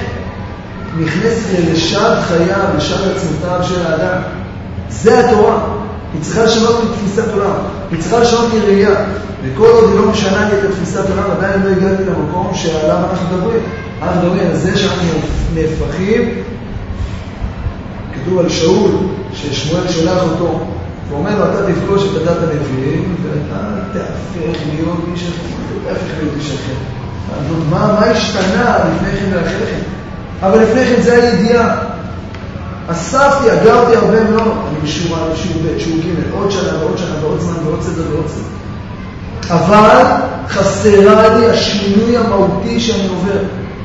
שנכנסת לשד חייו, לשד עצמותיו של האדם. זה התורה. היא צריכה לשנות את תפיסת עולם. היא צריכה לשנות את ראייה. וכל עוד היא לא משנה לי את תפיסת עולם, עדיין לא הגעתי למקום שעליו אנחנו מדברים. אנחנו מדברים על זה שאנחנו נהפכים. כתוב על שאול, ששמואל שלח אותו, ואומר לו, אתה תפגוש את הדת הנביאים, ואתה תהפך להיות איש אחר. תהפך להיות איש אחר. מה, מה השתנה לפני כן ולאחרי כן? אבל לפני כן זה הידיעה. אספתי, אגרתי הרבה מאוד. אני בשיעור א', שיעור ב', שיעור ג', עוד שנה ועוד שנה ועוד זמן ועוד סדר ועוד סדר. אבל חסרה לי השינוי המהותי שאני עובר.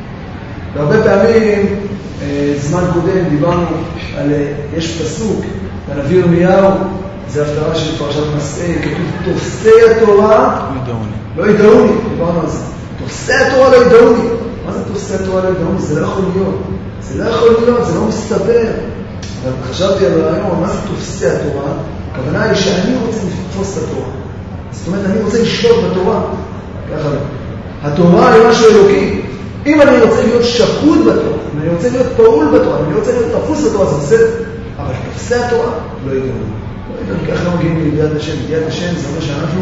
והרבה פעמים, זמן קודם, דיברנו על, יש פסוק, בנביא ירמיהו, זה הפטרה של פרשת מסעי, כתוב, תופסי התורה, לא ידעוני, דיברנו על זה. תופסי התורה לא ידעוני. מה זה תופסי התורה לא ידעוני? זה לא יכול להיות. זה לא יכול להיות, זה לא מסתבר. אבל חשבתי על הרעיון, מה זה תופסי התורה? הכוונה היא שאני רוצה לתפוס את התורה. זאת אומרת, אני רוצה לשלוט בתורה. ככה לא. התורה היא משהו אלוקי. אם אני רוצה להיות שקוד בתורה, אם אני רוצה להיות פעול בתורה, אם אני רוצה להיות תפוס בתורה, זה בסדר. אבל תופסי התורה לא ידעוני. לא ידעוני, ככה לא מגיעים לידיעת השם. לידיעת השם זה אומר שאנחנו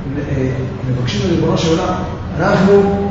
מבקשים לריבונו של עולם. אנחנו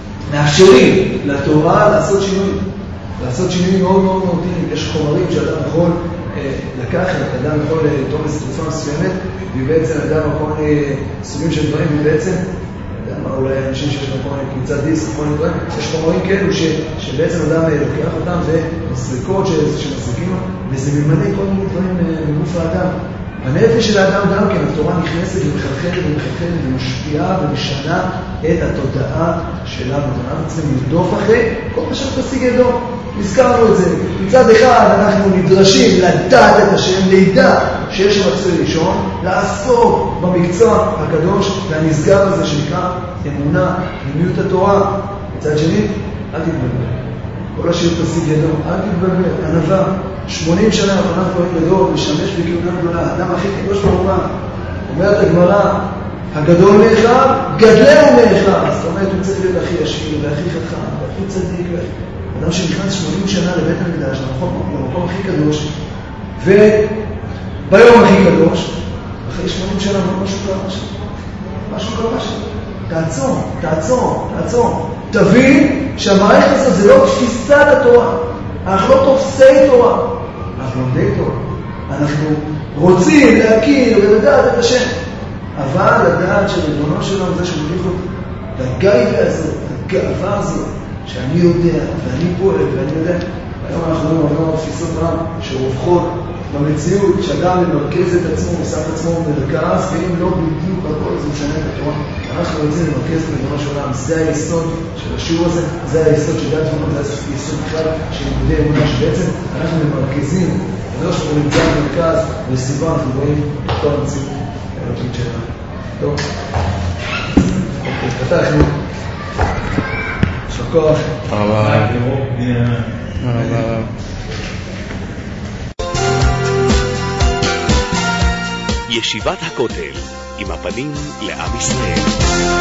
מאפשרים לתורה לעשות שינוי. לעשות שינוי מאוד מאוד מהותיים. יש חומרים שאדם יכול לקחת, אדם יכול לטעום איזו תרופה מסוימת, ובעצם אדם יכול סוגים של דברים, ובעצם, אולי אנשים שיש להם כל מיני קבוצת דיסק, כל מיני דברים, יש חומרים כאלו שבעצם אדם לוקח אותם ומסריקות שמסריקים לו, וזה ממלא כל מיני דברים בגוף האדם. הנפש של האדם גם כן, התורה נכנסת ומחלחלת ומחלחלת ומשפיעה ומשנה את התודעה שלנו. אנחנו צריכים לרדוף אחרי כל מה שתשיג ידו. הזכרנו את זה. מצד אחד אנחנו נדרשים לדעת את השם, לידע שיש מצוי ראשון, לעסוק במקצוע הקדוש והנשגב הזה שנקרא אמונה, פנימיות התורה. מצד שני, אל תתבלבל. כל השיר תשיג ידו, אל תתבלבל, ענווה. שמונים שנה אנחנו פועלים גדול, לשמש בכהונה גדולה, האדם הכי קדוש בעולם. אומרת הגמרא, הגדול מאחיו, גדלהו מאחיו. זאת אומרת, הוא צריך להיות הכי עשיר, והכי חכם, והכי צדיק. אדם שנכנס שמונים שנה לבית המקדש, למקום הכי קדוש, וביום הכי קדוש, אחרי שמונים שנה משהו קרה שם. משהו קרה שם. תעצור, תעצור, תעצור. תבין שהמערכת הזאת זה לא תפיסת התורה. אנחנו לא תופסי תורה. אנחנו לומדי תורה. אנחנו רוצים להכיר ולדעת את השם. אבל לדעת שריבונו שלנו זה שמוליך אותי. והגאווה הזאת, הגאווה הזאת, שאני יודע, ואני פועל, ואני יודע. היום אנחנו רואים הרבה תפיסות רם שרווחות במציאות, שאדם למרכז את עצמו, מסך עצמו במרכז, ואם לא בדיוק הכל, זה משנה את התורה. אנחנו רוצים למרכז את ריבונו של עולם. זה היסוד של השיעור הזה, זה היסוד של דת תבונות, זה היסוד בכלל של לימודי אמונה, שבעצם אנחנו ממרכזים, ולא שאנחנו נמצא במרכז, וסיבה אנחנו רואים את כל המציאות האלוקית שלנו. טוב. אוקיי, פתחנו. שכוח. רבה. רבה. ישיבת הכותל, עם הפנים לעם ישראל.